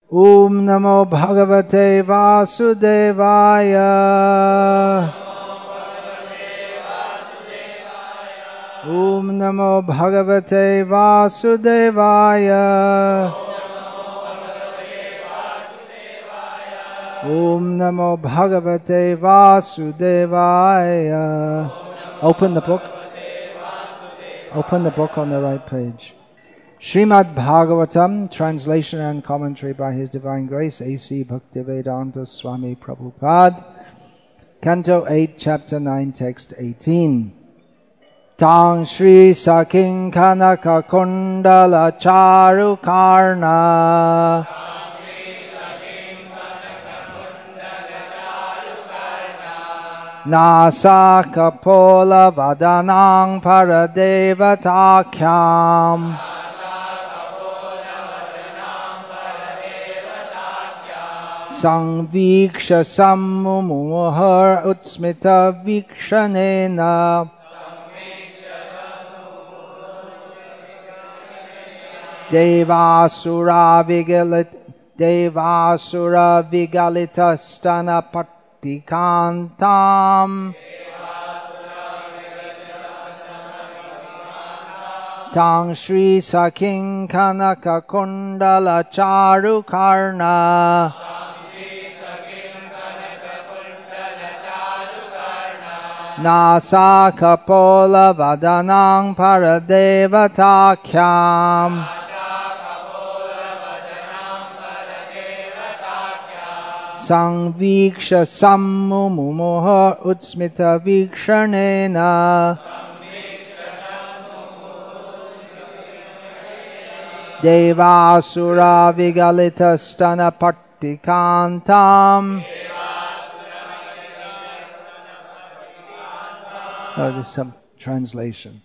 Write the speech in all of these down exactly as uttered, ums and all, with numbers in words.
Om Namo Bhagavate Vasudevaya. Om Namo Bhagavate Vasudevaya. Om Namo Bhagavate Vasudevaya. Open the book. Open the book on the right page. Srimad Bhagavatam, translation and commentary by His Divine Grace, A C Bhaktivedanta Swami Prabhupada, Canto eight, Chapter nine, Text eighteen. Tang Shri Saking Kanaka Kundala Charu Karna Nasa Kapola Vadanang Paradevatakyam Sangviksha Sammumuhar Utsmita Vikshanena Devasura Vigalit Devasura Vigalita Stana Patikantam Tang Shri Saking Kanaka Kundala Charu Karna Nasa Kapola Vadanang Paradevatakyam Sangviksha Sammumuha Utsmita Vikshanena Devasura Vigalita Stana Patikantam. Oh, there's some translation.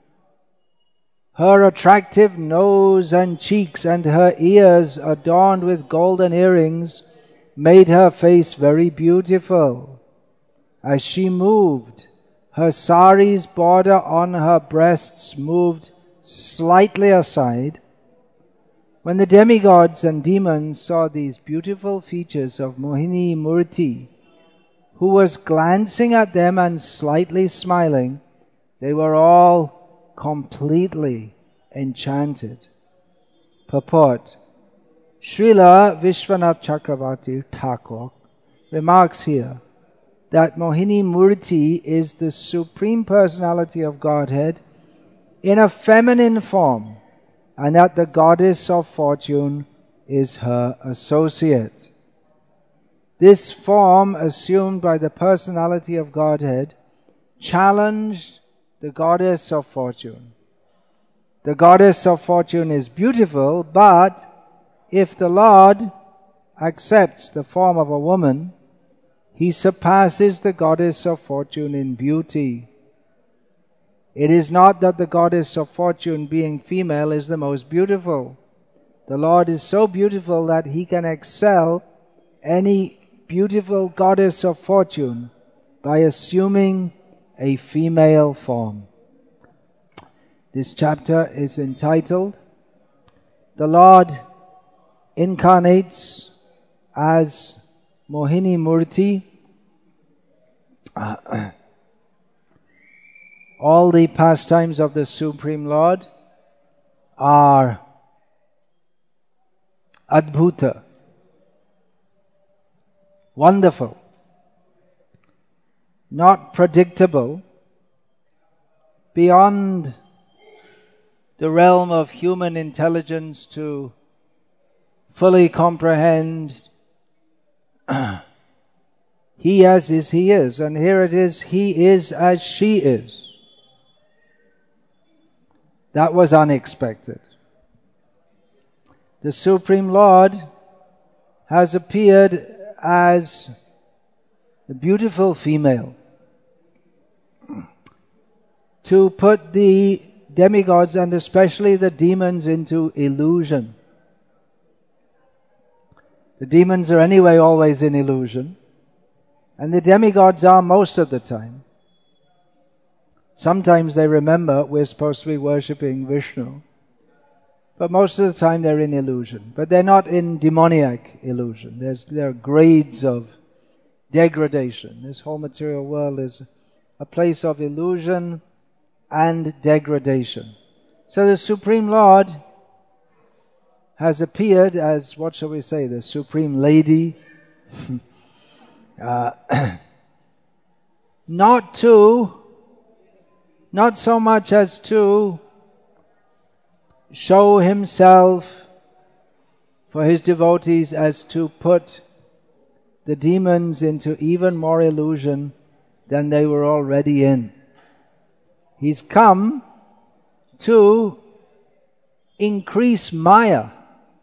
Her attractive nose and cheeks and her ears adorned with golden earrings made her face very beautiful. As she moved, her sari's border on her breasts moved slightly aside. When the demigods and demons saw these beautiful features of Mohini Murti, who was glancing at them and slightly smiling, they were all completely enchanted. Purport. Srila Vishwanath Chakravarti Thakur remarks here that Mohini Murti is the Supreme Personality of Godhead in a feminine form, and that the Goddess of Fortune is her associate. This form, assumed by the Personality of Godhead, challenged the Goddess of Fortune. The Goddess of Fortune is beautiful, but if the Lord accepts the form of a woman, He surpasses the Goddess of Fortune in beauty. It is not that the Goddess of Fortune, being female, is the most beautiful. The Lord is so beautiful that He can excel any beautiful Goddess of Fortune by assuming a female form. This chapter is entitled, The Lord Incarnates as Mohini Murti. Uh, all the pastimes of the Supreme Lord are adbhuta, wonderful, not predictable, beyond the realm of human intelligence to fully comprehend. He as is, He is, and here it is, He is as she is. That was unexpected. The Supreme Lord has appeared as the beautiful female to put the demigods and especially the demons into illusion. The demons are anyway always in illusion, and the demigods are most of the time. Sometimes they remember we're supposed to be worshipping Vishnu, But most of the time they're in illusion. But they're not in demoniac illusion. There's, there are grades of degradation. This whole material world is a place of illusion and degradation. So the Supreme Lord has appeared as, what shall we say, the Supreme Lady. uh, not to, not so much as to show himself for his devotees as to put the demons into even more illusion than they were already in. He's come to increase Maya.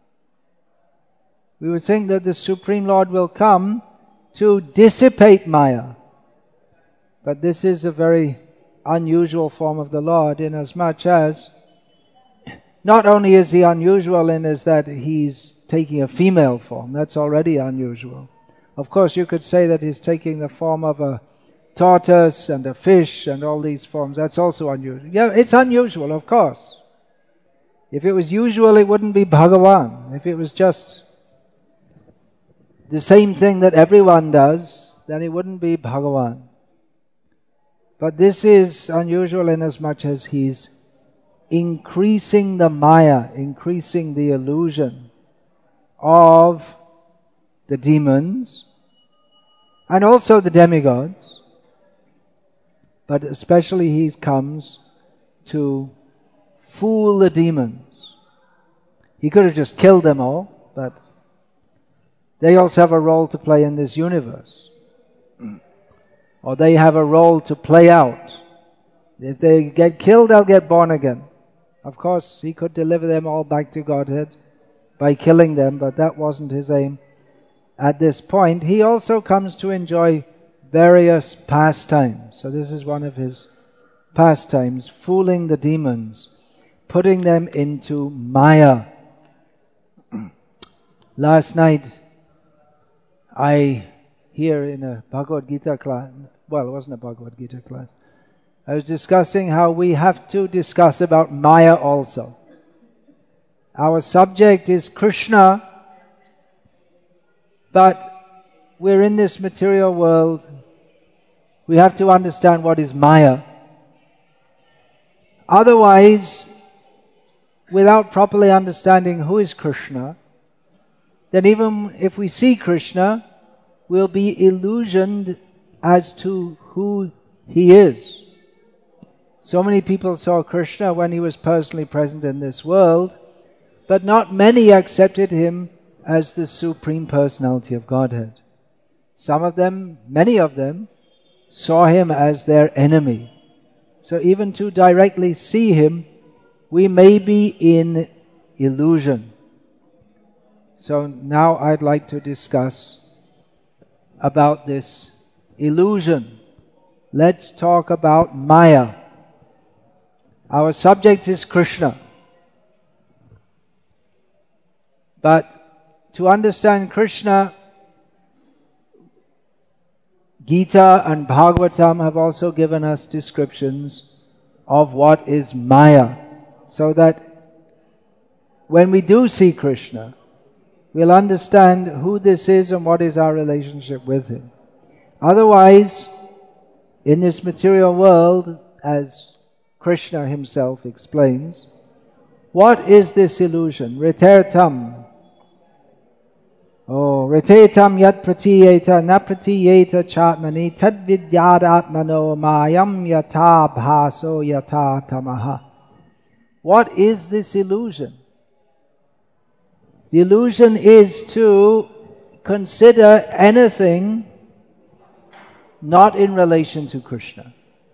We would think that the Supreme Lord will come to dissipate Maya. But this is a very unusual form of the Lord, inasmuch as not only is he unusual in as that he's taking a female form, that's already unusual. Of course, you could say that he's taking the form of a tortoise and a fish and all these forms. That's also unusual. Yeah, it's unusual, of course. If it was usual, it wouldn't be Bhagavan. If it was just the same thing that everyone does, then it wouldn't be Bhagavan. But this is unusual in as much as he's increasing the Maya, increasing the illusion of the demons and also the demigods. But especially he comes to fool the demons. He could have just killed them all, but they also have a role to play in this universe. Or they have a role to play out. If they get killed, they'll get born again. Of course, he could deliver them all back to Godhead by killing them, but that wasn't his aim at this point. He also comes to enjoy various pastimes. So this is one of his pastimes, fooling the demons, putting them into Maya. Last night, I, here in a Bhagavad Gita class, well, it wasn't a Bhagavad Gita class, I was discussing how we have to discuss about Maya also. Our subject is Krishna, but we're in this material world. We have to understand what is Maya. Otherwise, without properly understanding who is Krishna, then even if we see Krishna, we'll be illusioned as to who he is. So many people saw Krishna when he was personally present in this world, but not many accepted him as the Supreme Personality of Godhead. Some of them, many of them, saw him as their enemy. So even to directly see him, we may be in illusion. So now I'd like to discuss about this illusion. Let's talk about Maya. Our subject is Krishna. But to understand Krishna, Gita and Bhagavatam have also given us descriptions of what is Maya, so that when we do see Krishna, we'll understand who this is and what is our relationship with him. Otherwise, in this material world, as Krishna himself explains, what is this illusion? Ritertam. Oh, ritetam yat pratiyeta na pratiyeta chatmani tad vidyadatmano mayam yata bhaso yata tamaha. What is this illusion? The illusion is to consider anything not in relation to Krishna.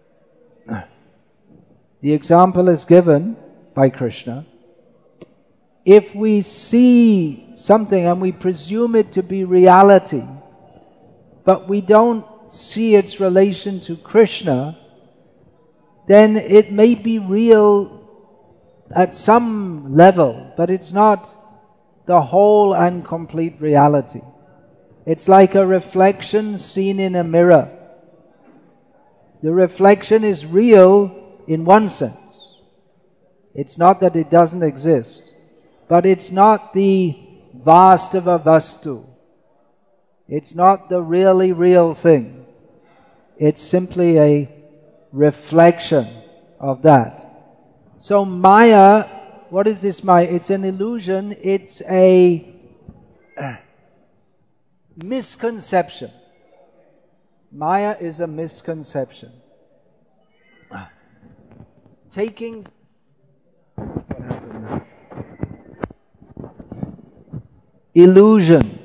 The example is given by Krishna. If we see something and we presume it to be reality, but we don't see its relation to Krishna, then it may be real at some level, but it's not the whole and complete reality. It's like a reflection seen in a mirror. The reflection is real in one sense. It's not that it doesn't exist. but it's not the vastava vastu. It's not the really real thing. It's simply a reflection of that. So Maya, what is this Maya? It's an illusion. It's a uh, misconception. Maya is a misconception. Taking... What happened now? Illusion.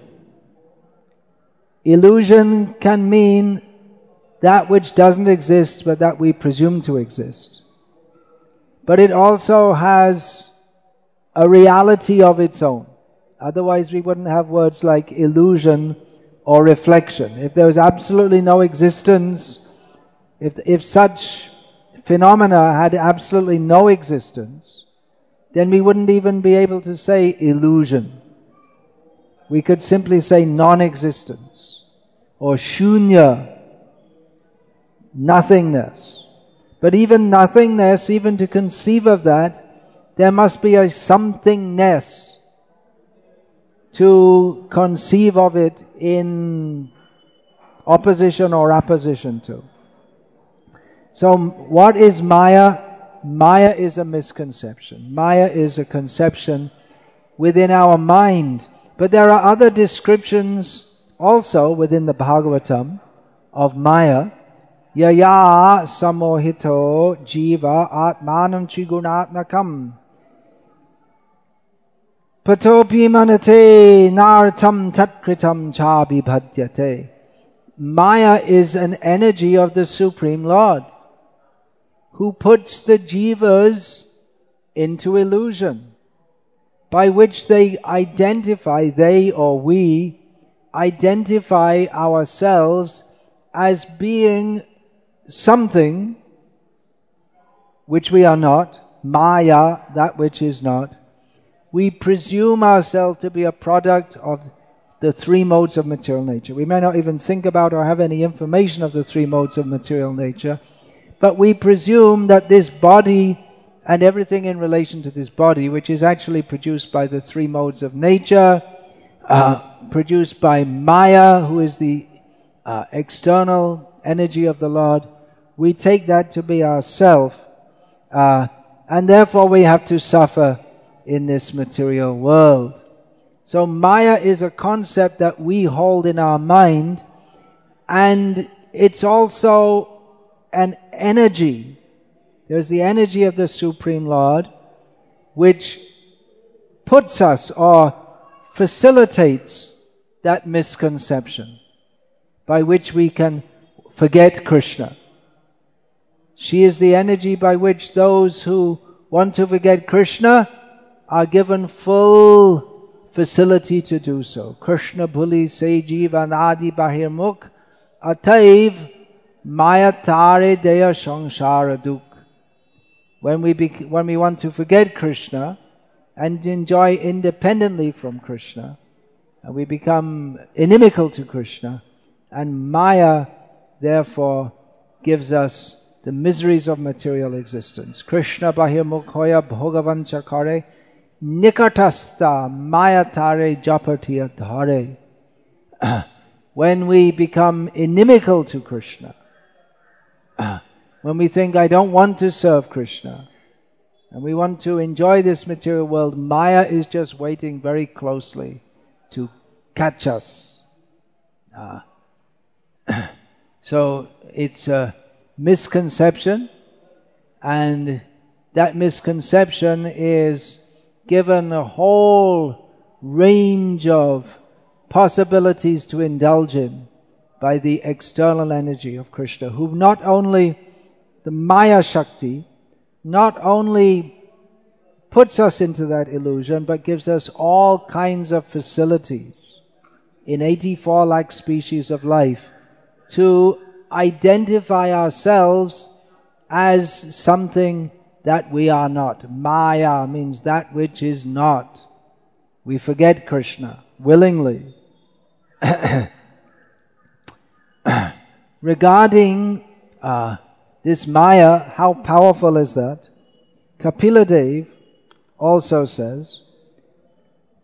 Illusion can mean that which doesn't exist but that we presume to exist. But it also has a reality of its own. Otherwise we wouldn't have words like illusion or reflection. If there was absolutely no existence, if, if such phenomena had absolutely no existence, then we wouldn't even be able to say illusion. We could simply say non-existence or shunya, nothingness. But even nothingness, even to conceive of that, there must be a somethingness to conceive of it in opposition or opposition to. So what is Maya? Maya is a misconception. Maya is a conception within our mind. But there are other descriptions also within the Bhagavatam of Maya. Yaya samohito jiva atmanam trigunatmakam patopi manate nartam tatkritam chabibhadyate. Maya is an energy of the Supreme Lord who puts the jivas into illusion, by which they identify, they or we, identify ourselves as being something which we are not, Maya, that which is not. We presume ourselves to be a product of the three modes of material nature. We may not even think about or have any information of the three modes of material nature, but we presume that this body and everything in relation to this body, which is actually produced by the three modes of nature, uh, produced by Maya, who is the uh, external energy of the Lord, we take that to be ourself, uh, and therefore we have to suffer in this material world. So Maya is a concept that we hold in our mind, and it's also an energy. There's the energy of the Supreme Lord, which puts us or facilitates that misconception by which we can forget Krishna. She is the energy by which those who want to forget Krishna are given full facility to do so. Krishna bhuli se jivan adi bahirmukh ataiv mayatare deya samsara dukh. When we be, when we want to forget Krishna and enjoy independently from Krishna, and we become inimical to Krishna, and Maya therefore gives us the miseries of material existence. Krishna bahirmukhoya bhogavancha kare nikatasta mayatare japatiya dhare. When we become inimical to Krishna, when we think, I don't want to serve Krishna, and we want to enjoy this material world, Maya is just waiting very closely to catch us. Uh, so it's a misconception, and that misconception is given a whole range of possibilities to indulge in by the external energy of Krishna, who not only, the Maya Shakti, not only puts us into that illusion, but gives us all kinds of facilities in eighty-four lakh species of life to identify ourselves as something that we are not. Maya means that which is not. We forget Krishna willingly. Regarding uh, this Maya, how powerful is that? Kapila Dev also says,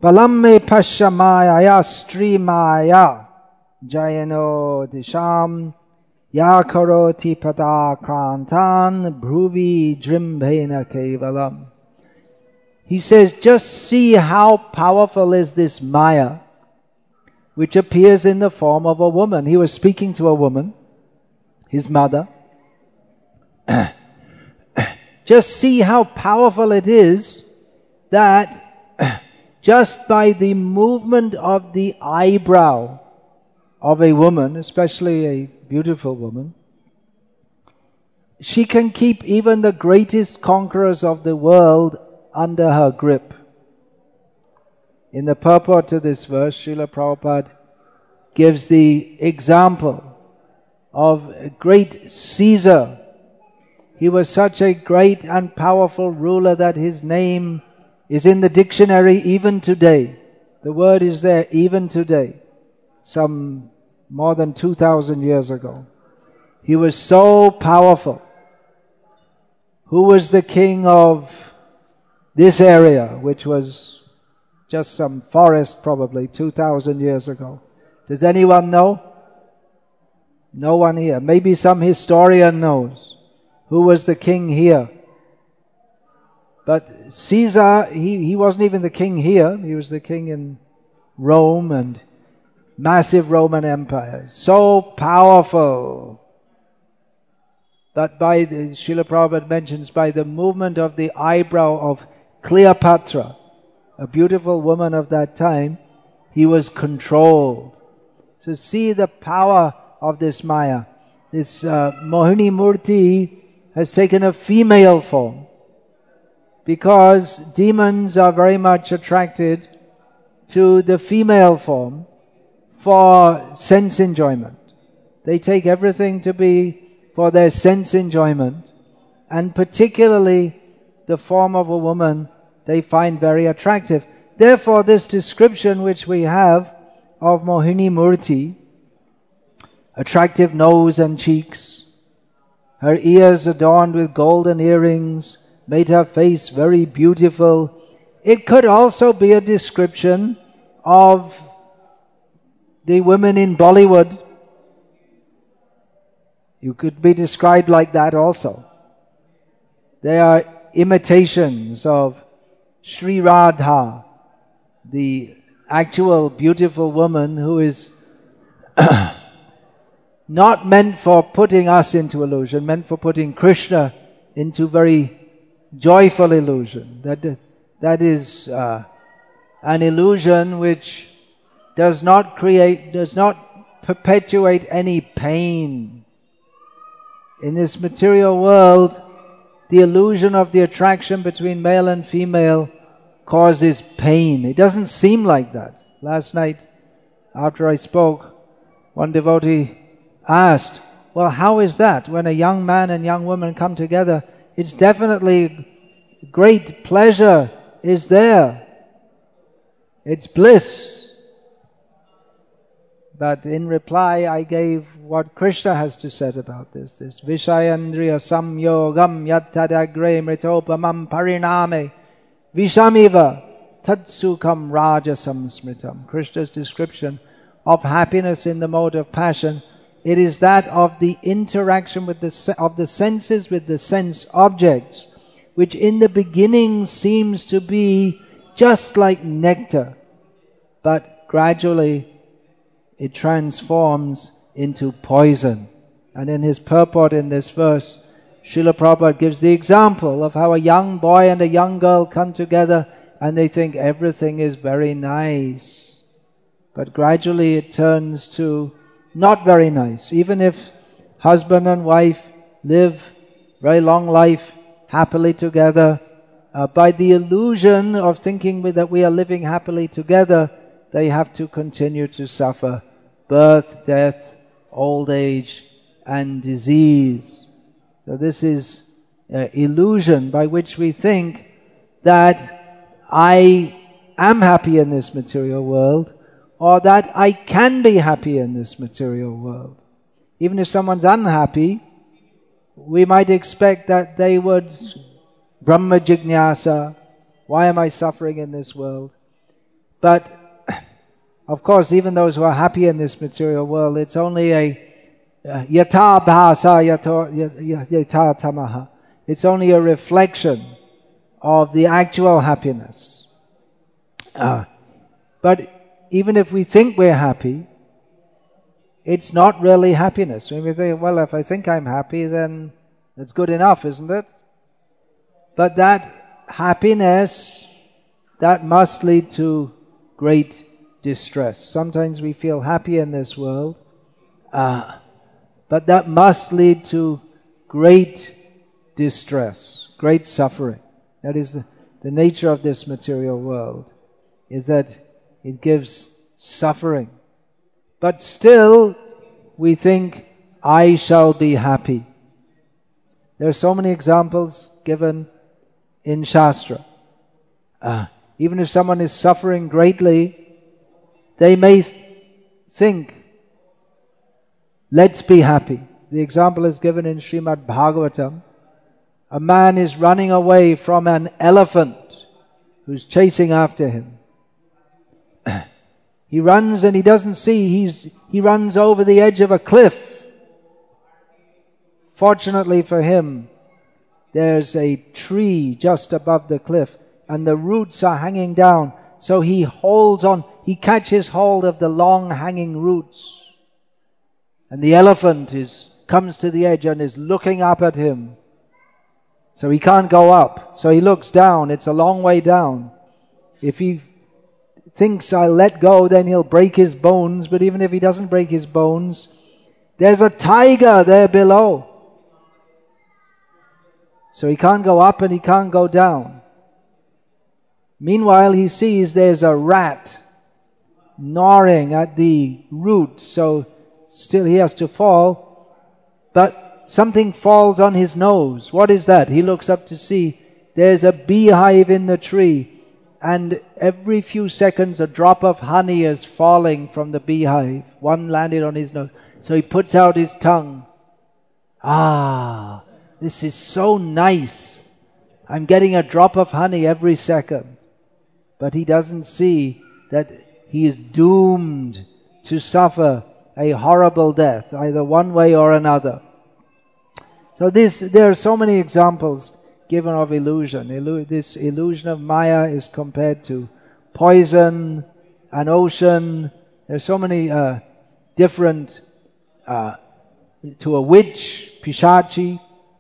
Balamme pashamaya strimaya jayano disham yakaroti padakrantan bhuvi drimbena kevalam. He says, just see how powerful is this Maya, which appears in the form of a woman. He was speaking to a woman, his mother. Just see how powerful it is that just by the movement of the eyebrow of a woman, especially a beautiful woman, she can keep even the greatest conquerors of the world under her grip. In the purport to this verse, Srila Prabhupada gives the example of a great Caesar. He was such a great and powerful ruler that his name is in the dictionary even today. The word is there even today, some more than two thousand years ago. He was so powerful. Who was the king of this area, which was just some forest probably two thousand years ago? Does anyone know? No one here. Maybe some historian knows. Who was the king here? But Caesar, he, he wasn't even the king here. He was the king in Rome and massive Roman Empire. So powerful. But by the, Srila Prabhupada mentions, by the movement of the eyebrow of Cleopatra, a beautiful woman of that time, he was controlled. So see the power of this Maya. This uh, Mohini Murti has taken a female form because demons are very much attracted to the female form for sense enjoyment. They take everything to be for their sense enjoyment, and particularly the form of a woman they find very attractive. Therefore, this description which we have of Mohini Murti, attractive nose and cheeks, her ears adorned with golden earrings, made her face very beautiful. It could also be a description of the women in Bollywood. You could be described like that also. They are imitations of Sri Radha, the actual beautiful woman who is not meant for putting us into illusion, meant for putting Krishna into very joyful illusion. That, that is uh, an illusion which does not create, does not perpetuate any pain. In this material world, the illusion of the attraction between male and female causes pain. It doesn't seem like that. Last night, after I spoke, one devotee asked, well, how is that? When a young man and young woman come together, it's definitely great pleasure is there. It's bliss. But in reply, I gave what Krishna has to say about this. This Vishayandriya samyogam yattadagre mritopamam pariname vishamiva tatsukam rajasam smritam. Krishna's description of happiness in the mode of passion, it is that of the interaction with the of the senses with the sense objects, which in the beginning seems to be just like nectar, but gradually it transforms into poison. And in his purport in this verse, Srila Prabhupada gives the example of how a young boy and a young girl come together and they think everything is very nice. But gradually it turns to not very nice. Even if husband and wife live very long life happily together, uh, by the illusion of thinking that we are living happily together, they have to continue to suffer birth, death, old age, and disease. So this is uh, illusion by which we think that I am happy in this material world, or that I can be happy in this material world. Even if someone's unhappy, we might expect that they would Brahma Jignasa, why am I suffering in this world? But, of course, even those who are happy in this material world, it's only a yata bhasa yata tamaha. It's only a reflection of the actual happiness. Uh, but even if we think we're happy, it's not really happiness. When we think, well, if I think I'm happy, then it's good enough, isn't it? But that happiness, that must lead to great distress. Sometimes we feel happy in this world, uh, but that must lead to great distress, great suffering. That is the, the nature of this material world, is that it gives suffering. But still, we think, I shall be happy. There are so many examples given in Shastra. Uh, even if someone is suffering greatly, they may th- think, let's be happy. The example is given in Srimad Bhagavatam. A man is running away from an elephant who's chasing after him. He runs and he doesn't see. He's, he runs over the edge of a cliff. Fortunately for him, there's a tree just above the cliff and the roots are hanging down. So he holds on, he catches hold of the long hanging roots. And the elephant is comes to the edge and is looking up at him. So he can't go up. So he looks down. It's a long way down. If he thinks I'll let go, then he'll break his bones. But even if he doesn't break his bones, there's a tiger there below. So he can't go up and he can't go down. Meanwhile, he sees there's a rat gnawing at the root. So still he has to fall. But something falls on his nose. What is that? He looks up to see there's a beehive in the tree. And every few seconds a drop of honey is falling from the beehive. One landed on his nose. So he puts out his tongue. Ah, this is so nice. I'm getting a drop of honey every second. But he doesn't see that he is doomed to suffer a horrible death, either one way or another. So this, there are so many examples given of illusion. Illu- this illusion of Maya is compared to poison, an ocean. There are so many uh, different, uh, to a witch, Pishachi.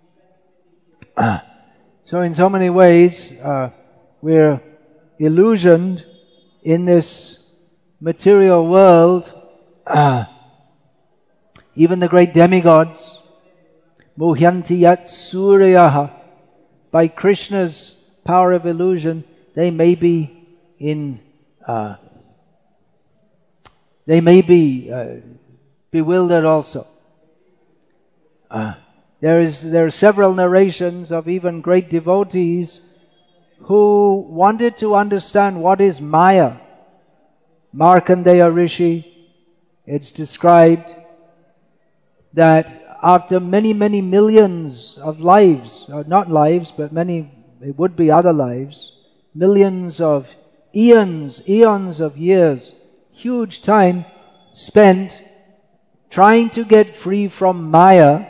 So in so many ways, uh, we're illusioned in this material world. Uh, even the great demigods, Muhyanti yat suryaha, by Krishna's power of illusion, they may be in, uh, they may be uh, bewildered also. Uh, there is there are several narrations of even great devotees who wanted to understand what is Maya. Markandeya Rishi, it's described that after many, many millions of lives, or not lives, but many, it would be other lives, millions of eons, eons of years, huge time spent trying to get free from Maya,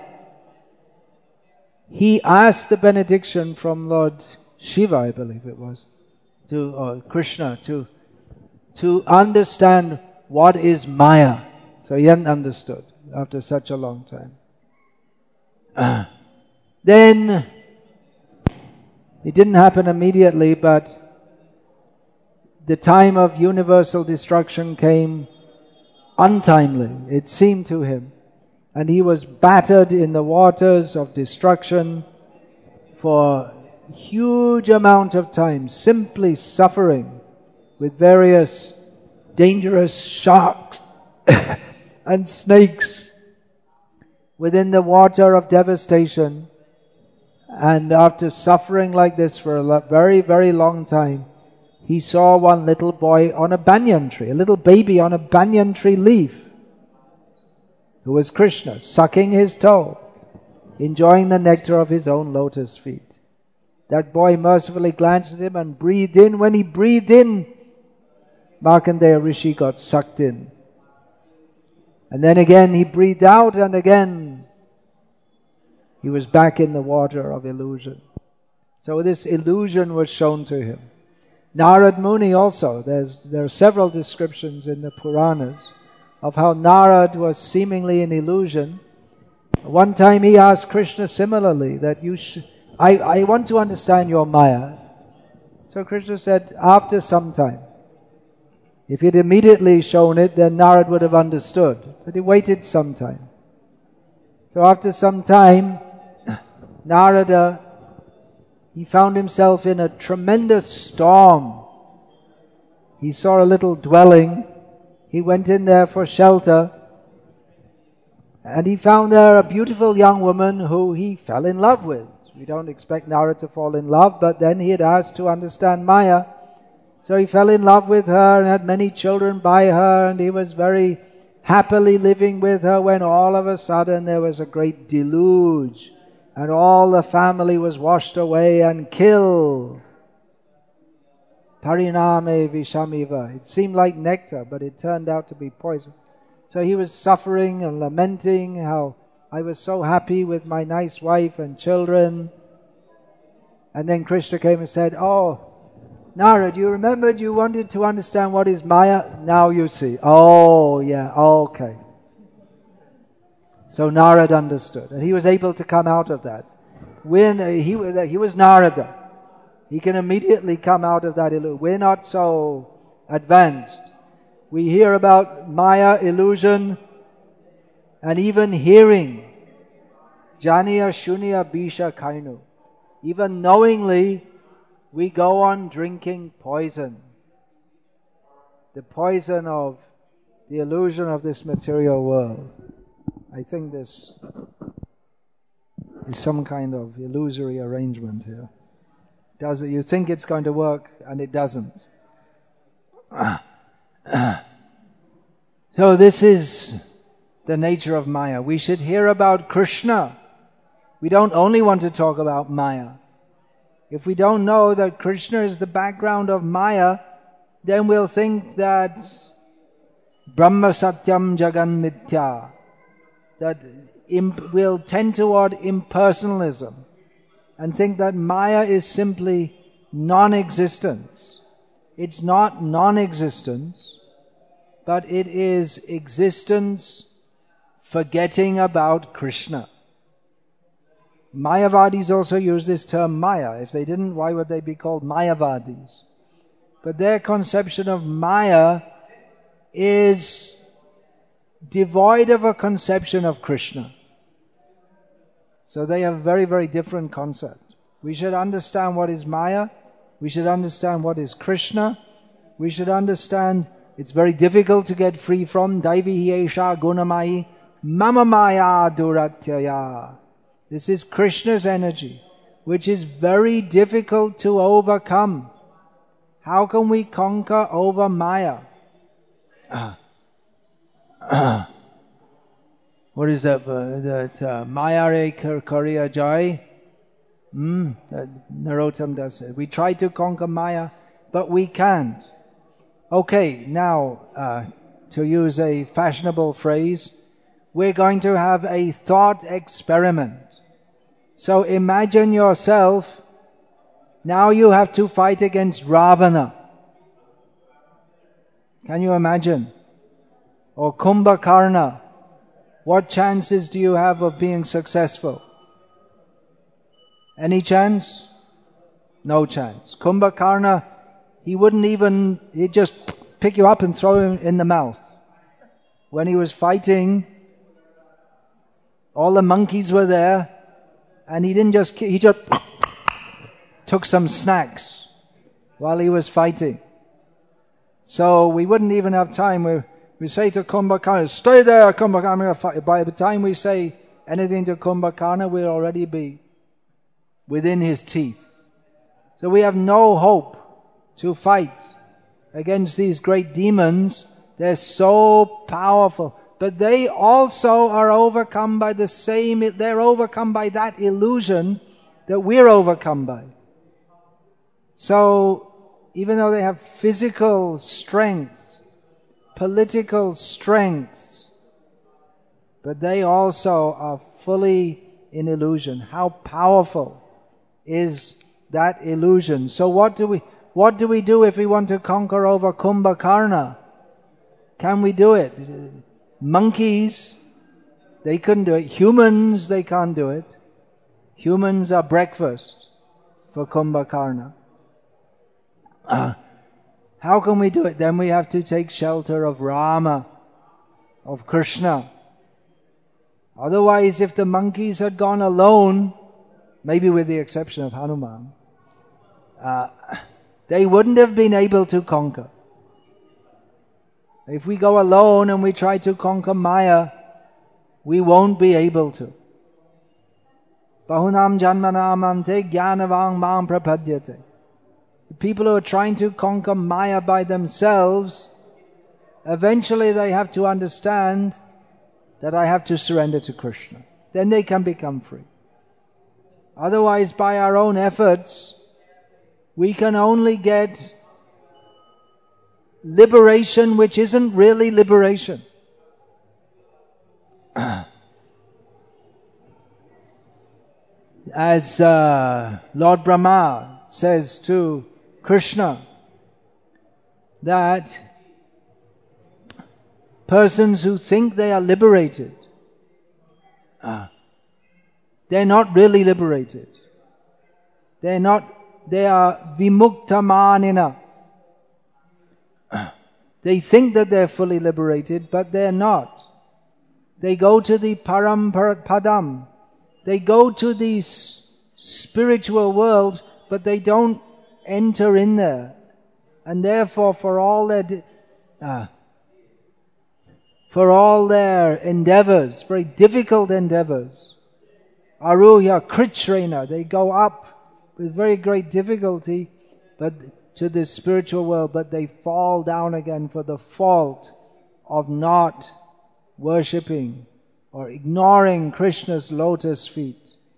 he asked the benediction from Lord Shiva, I believe it was, to or Krishna, to, to understand what is Maya. So he hadn't understood after such a long time. Uh, then, it didn't happen immediately, but the time of universal destruction came untimely, it seemed to him. And he was battered in the waters of destruction for a huge amount of time, simply suffering with various dangerous sharks and snakes within the water of devastation. And after suffering like this for a very, very long time, he saw one little boy on a banyan tree, a little baby on a banyan tree leaf, who was Krishna, sucking his toe, enjoying the nectar of his own lotus feet. That boy mercifully glanced at him and breathed in. When he breathed in, Markandeya Rishi got sucked in. And then again he breathed out, and again he was back in the water of illusion. So this illusion was shown to him. Narad Muni also, there's, there are several descriptions in the Puranas of how Narad was seemingly in illusion. One time he asked Krishna similarly that you sh- I, I want to understand your Maya. So Krishna said, after some time. If he'd immediately shown it, then Narad would have understood. But he waited some time. So after some time, Narada, he found himself in a tremendous storm. He saw a little dwelling. He went in there for shelter. And he found there a beautiful young woman who he fell in love with. We don't expect Narada to fall in love, but then he had asked to understand Maya. So he fell in love with her and had many children by her, and he was very happily living with her when all of a sudden there was a great deluge and all the family was washed away and killed. Pariname vishamiva. It seemed like nectar, but it turned out to be poison. So he was suffering and lamenting how I was so happy with my nice wife and children. And then Krishna came and said, oh, Narad, you remembered you wanted to understand what is Maya? Now you see. Oh, yeah, okay. So Narad understood, and he was able to come out of that. When he, he was Narada, he can immediately come out of that illusion. We're not so advanced. We hear about Maya, illusion, and even hearing. Janiya Shunya Bisha Kainu. Even knowingly, we go on drinking poison. The poison of the illusion of this material world. I think this is some kind of illusory arrangement here. Does it? You think it's going to work, and it doesn't. So this is the nature of Maya. We should hear about Krishna. We don't only want to talk about Maya. If we don't know that Krishna is the background of Maya, then we'll think that Brahma Satyam Jagan Mithya, that imp- we'll tend toward impersonalism and think that Maya is simply non-existence. It's not non-existence, but it is existence forgetting about Krishna. Mayavadis also use this term Maya. If they didn't, why would they be called Mayavadis? But their conception of Maya is devoid of a conception of Krishna. So they have a very, very different concept. We should understand what is Maya. We should understand what is Krishna. We should understand it's very difficult to get free from Daivi Yesha Gunamai Mama Maya Duratyaya. This is Krishna's energy, which is very difficult to overcome. How can we conquer over Maya? Uh, uh, what is that? Uh, that uh, Maya re Korea Jai? Mm, Narottam does it. We try to conquer Maya, but we can't. Okay, now uh, to use a fashionable phrase, we're going to have a thought experiment. So imagine yourself, now you have to fight against Ravana. Can you imagine? Or Kumbhakarna. What chances do you have of being successful? Any chance? No chance. Kumbhakarna, he wouldn't even, he'd just pick you up and throw you in the mouth. When he was fighting, all the monkeys were there, and he didn't just, he just took some snacks while he was fighting. So we wouldn't even have time. We, we say to Kumbhakarna, stay there, Kumbhakarna. By the time we say anything to Kumbhakarna, we'll already be within his teeth. So we have no hope to fight against these great demons. They're so powerful. But they also are overcome by the same, they're overcome by that illusion that we're overcome by. So even though they have physical strength, political strength, but they also are fully in illusion. How powerful is that illusion? So what do we what do we do if we want to conquer over Kumbhakarna? Can we do it? Monkeys, they couldn't do it. Humans, they can't do it. Humans are breakfast for Kumbhakarna. Uh, how can we do it? Then we have to take shelter of Rama, of Krishna. Otherwise, if the monkeys had gone alone, maybe with the exception of Hanuman, uh, they wouldn't have been able to conquer. If we go alone and we try to conquer Maya, we won't be able to. Bahunam janmanam ante jnanavang mam prapadyate. The people who are trying to conquer Maya by themselves, eventually they have to understand that I have to surrender to Krishna. Then they can become free. Otherwise, by our own efforts, we can only get liberation which isn't really liberation. As uh, Lord Brahma says to Krishna, that persons who think they are liberated, uh, they're not really liberated. They're not, they are vimuktamanina. They think that they're fully liberated, but they're not. They go to the param padam. They go to the spiritual world, but they don't enter in there. And therefore, for all their uh, for all their endeavors, very difficult endeavors, aruhya kritrena, they go up with very great difficulty, but to the spiritual world, but they fall down again for the fault of not worshipping or ignoring Krishna's lotus feet.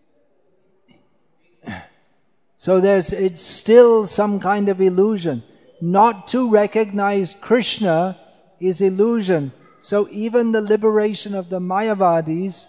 So there's, it's still some kind of illusion. Not to recognize Krishna is illusion. So even the liberation of the Mayavadis,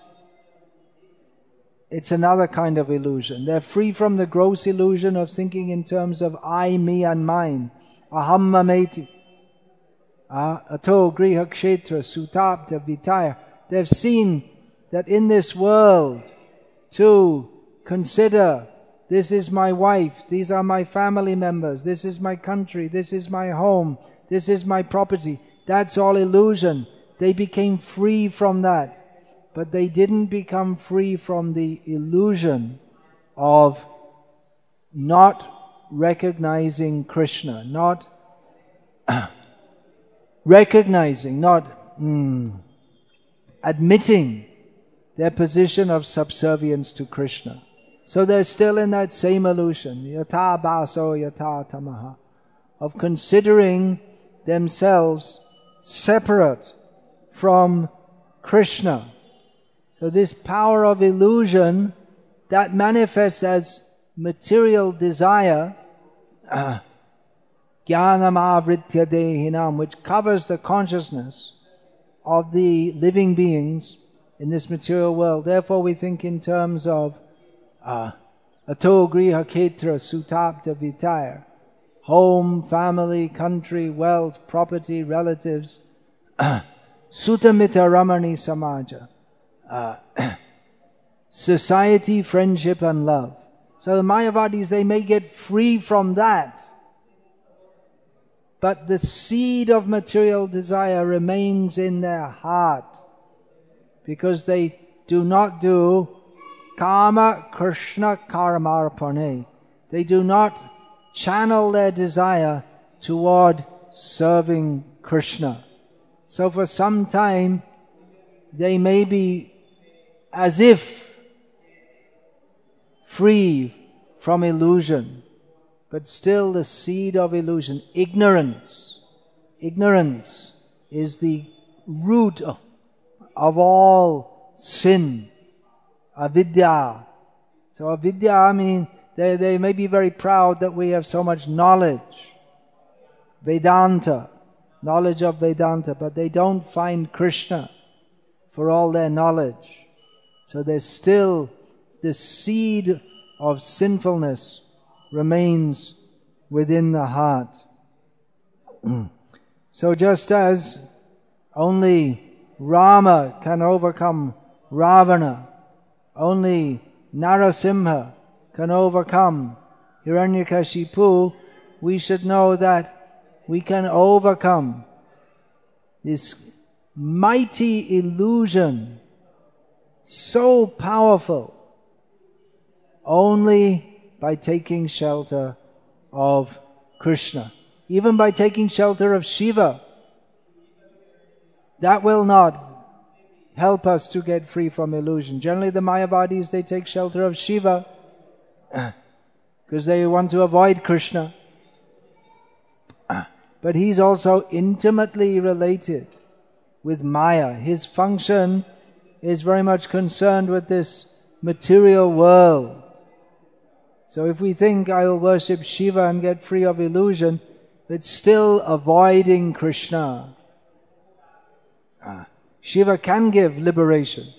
it's another kind of illusion. They're free from the gross illusion of thinking in terms of I, me and mine. Aham mameti. Ato griha kshetra sutapta vitaya. They've seen that in this world to consider, this is my wife, these are my family members, this is my country, this is my home, this is my property. That's all illusion. They became free from that. But they didn't become free from the illusion of not recognizing Krishna, not recognizing, not mm, admitting their position of subservience to Krishna. So they're still in that same illusion, yatha baso yatha tamaha, of considering themselves separate from Krishna. So this power of illusion that manifests as material desire, jnanam avritya dehinam, which covers the consciousness of the living beings in this material world. Therefore we think in terms of ato griha ketra sutapta vitaya, home, family, country, wealth, property, relatives, sutamita ramani samaja. Uh, society, friendship and love. So the Mayavadis, they may get free from that, but the seed of material desire remains in their heart because they do not do kama krishna karmarpane. They do not channel their desire toward serving Krishna. So for some time they may be as if free from illusion, but still the seed of illusion, ignorance. Ignorance is the root of, of all sin, avidya. So avidya, I mean, they, they may be very proud that we have so much knowledge. Vedanta, knowledge of Vedanta, but they don't find Krishna for all their knowledge. So there's still the seed of sinfulness remains within the heart. So just as only Rama can overcome Ravana, only Narasimha can overcome Hiranyakashipu, we should know that we can overcome this mighty illusion, so powerful, only by taking shelter of Krishna. Even by taking shelter of Shiva, that will not help us to get free from illusion. Generally the Mayavadis, they take shelter of Shiva because they want to avoid Krishna. But he's also intimately related with Maya. His function is very much concerned with this material world. So if we think I'll worship Shiva and get free of illusion, it's still avoiding Krishna. Ah. Shiva can give liberation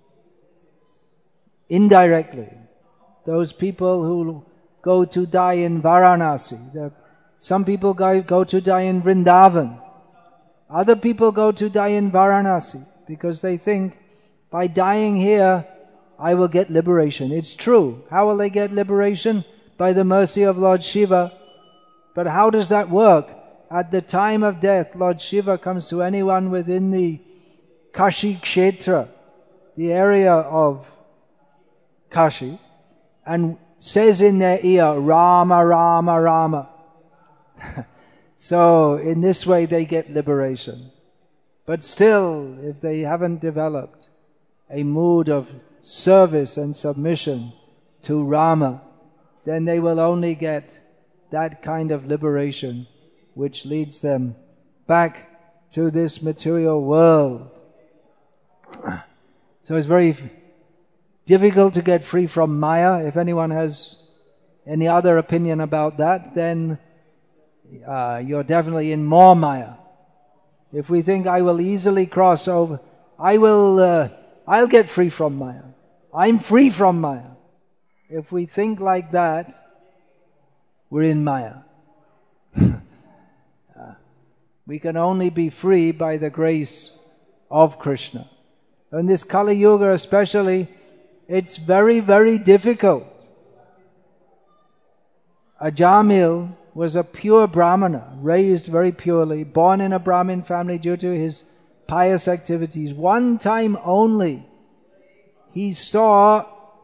indirectly. Those people who go to die in Varanasi, some people go, go to die in Vrindavan. Other people go to die in Varanasi because they think by dying here I will get liberation. It's true. How will they get liberation? By the mercy of Lord Shiva. But how does that work? At the time of death, Lord Shiva comes to anyone within the Kashi Kshetra, the area of Kashi, and says in their ear, Rama, Rama, Rama. So in this way they get liberation. But still, if they haven't developed a mood of service and submission to Rama, then they will only get that kind of liberation which leads them back to this material world. So it's very difficult to get free from Maya. If anyone has any other opinion about that, then uh, you're definitely in more Maya. If we think I will easily cross over, I will, uh, I'll get free from Maya. I'm free from Maya. If we think like that, we're in Maya. uh, we can only be free by the grace of Krishna. In this Kali Yuga especially, it's very, very difficult. Ajamil was a pure Brahmana, raised very purely, born in a Brahmin family due to his pious activities. One time only, he saw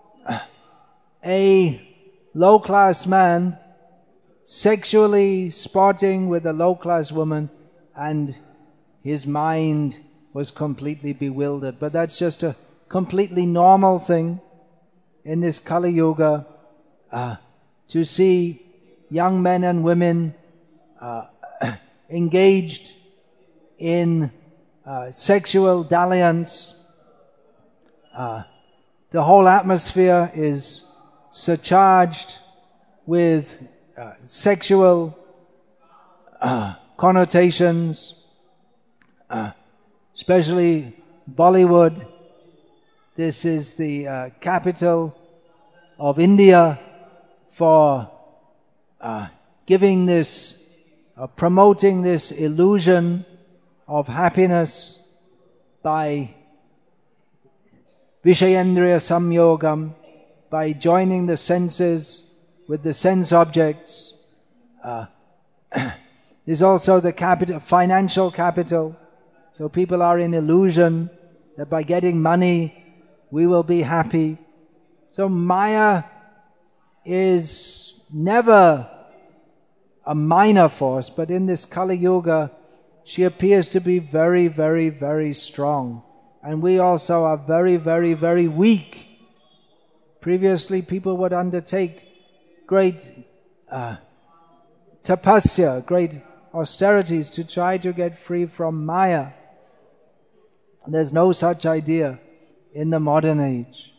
a low-class man sexually sporting with a low-class woman, and his mind was completely bewildered. But that's just a completely normal thing in this Kali Yuga, uh, to see young men and women uh, engaged in uh, sexual dalliance. Uh, the whole atmosphere is surcharged with uh, sexual uh, connotations, uh, especially Bollywood. This is the uh, capital of India for uh, giving this, uh, promoting this illusion of happiness by Vishayendriya Samyogam, by joining the senses with the sense objects. Uh, there's also the capital, financial capital. So people are in illusion that by getting money, we will be happy. So Maya is never a minor force, but in this Kali Yuga, she appears to be very, very, very strong. And we also are very, very, very weak. Previously, people would undertake great uh, tapasya, great austerities to try to get free from Maya. There's no such idea in the modern age.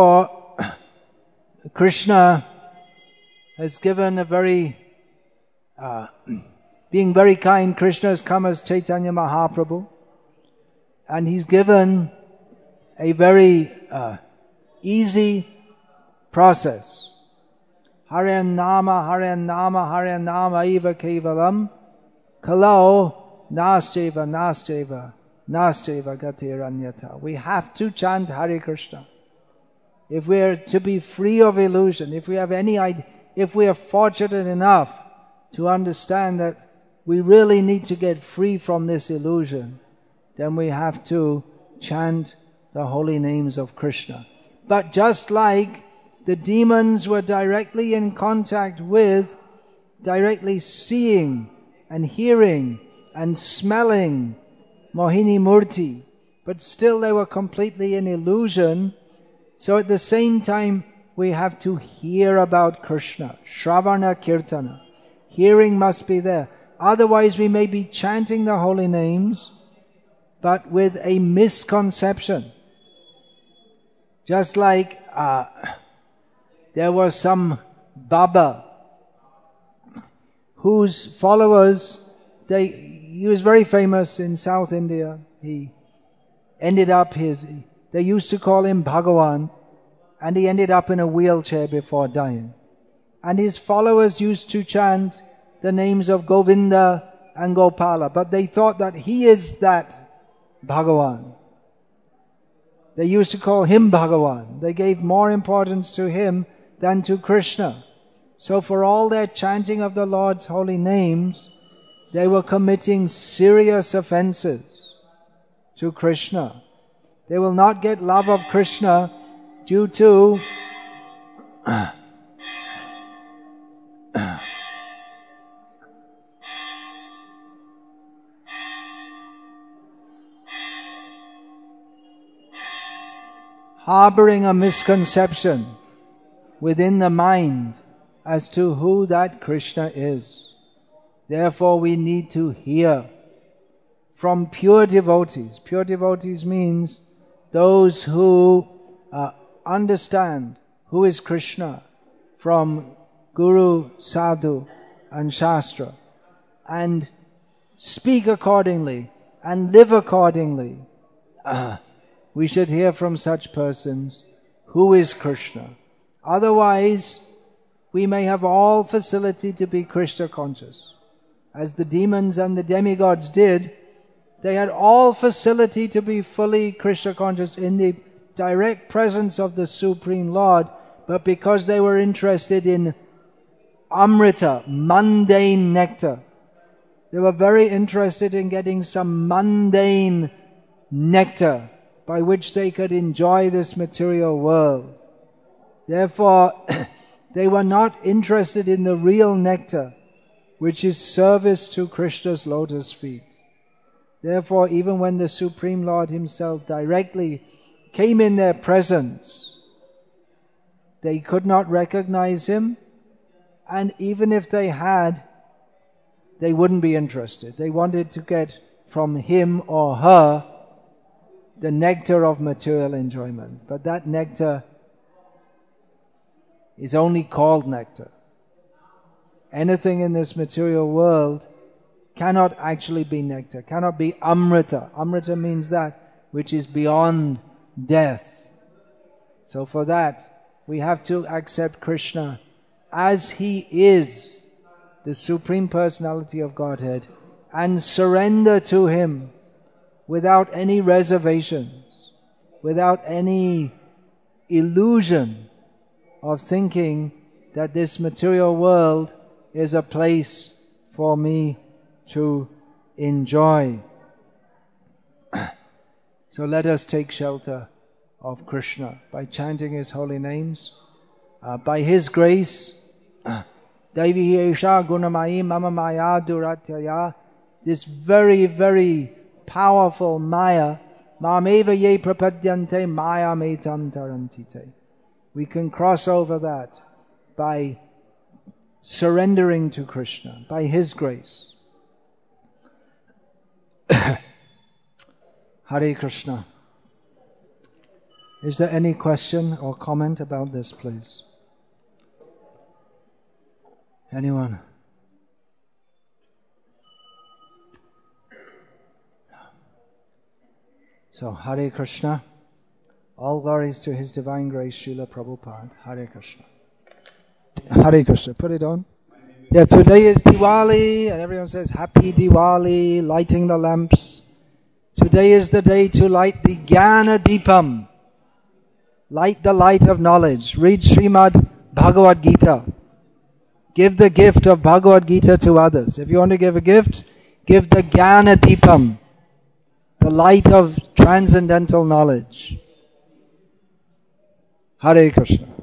Therefore, Krishna has given a very uh, being very kind, Krishna has come as Chaitanya Mahaprabhu, and he's given a very uh, easy process. Hare Nama, Hare Nama, Hare Nama Eva Kevalam, Kalau Nascheva, Nascheva, Nascheva Gatiranyata. We have to chant Hare Krishna. If we are to be free of illusion, if we have any idea, if we are fortunate enough to understand that we really need to get free from this illusion, then we have to chant the holy names of Krishna. But just like the demons were directly in contact with, directly seeing and hearing and smelling Mohini Murti, but still they were completely in illusion. So at the same time, we have to hear about Krishna. Shravana Kirtana. Hearing must be there. Otherwise we may be chanting the holy names, but with a misconception. Just like uh, there was some Baba whose followers, they, he was very famous in South India. He ended up his, they used to call him Bhagawan, and he ended up in a wheelchair before dying. And his followers used to chant the names of Govinda and Gopala, but they thought that he is that Bhagawan. They used to call him Bhagawan. They gave more importance to him than to Krishna. So for all their chanting of the Lord's holy names, they were committing serious offenses to Krishna. They will not get love of Krishna due to harboring a misconception within the mind as to who that Krishna is. Therefore we need to hear from pure devotees. Pure devotees means those who uh, understand who is Krishna from Guru, Sadhu and Shastra, and speak accordingly and live accordingly. Uh, we should hear from such persons who is Krishna. Otherwise, we may have all facility to be Krishna conscious. As the demons and the demigods did, they had all facility to be fully Krishna conscious in the direct presence of the Supreme Lord, but because they were interested in amrita, mundane nectar, they were very interested in getting some mundane nectar by which they could enjoy this material world. Therefore, they were not interested in the real nectar, which is service to Krishna's lotus feet. Therefore, even when the Supreme Lord himself directly came in their presence, they could not recognize him, and even if they had, they wouldn't be interested. They wanted to get from him or her the nectar of material enjoyment. But that nectar is only called nectar. Anything in this material world cannot actually be nectar, cannot be amrita. Amrita means that which is beyond death. So for that, we have to accept Krishna as he is, the Supreme Personality of Godhead, and surrender to him without any reservations, without any illusion of thinking that this material world is a place for me to enjoy. So let us take shelter of Krishna by chanting his holy names. Uh, by his grace, Devi Esha Gunamayi Mama Maya Duratyaya, this very, very powerful Maya, Mameva Ye Prapadyante Maya Metam Tarantite. We can cross over that by surrendering to Krishna, by his grace. Hare Krishna. Is there any question or comment about this, please? Anyone? So, Hare Krishna. All glories to His Divine Grace, Srila Prabhupada. Hare Krishna. Hare Krishna. Put it on. Yeah, today is Diwali, and everyone says Happy Diwali, lighting the lamps. Today is the day to light the Jnana Deepam. Light the light of knowledge. Read Srimad Bhagavad Gita. Give the gift of Bhagavad Gita to others. If you want to give a gift, give the Jnana Deepam, the light of transcendental knowledge. Hare Krishna.